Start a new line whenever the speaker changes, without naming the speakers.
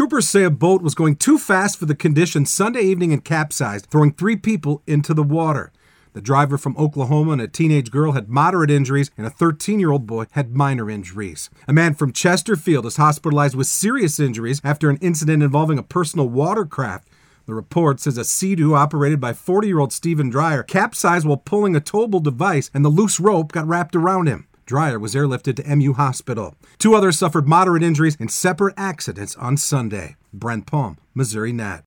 Troopers say a boat was going too fast for the conditions Sunday evening and capsized, throwing 3 people into the water. The driver from Oklahoma and a teenage girl had moderate injuries, and a 13-year-old boy had minor injuries. A man from Chesterfield is hospitalized with serious injuries after an incident involving a personal watercraft. The report says a Sea-Doo operated by 40-year-old Stephen Dreyer capsized while pulling a towable device, and the loose rope got wrapped around him. Dreyer was airlifted to MU Hospital. 2 others suffered moderate injuries in separate accidents on Sunday. Brent Palm, Missouri Net.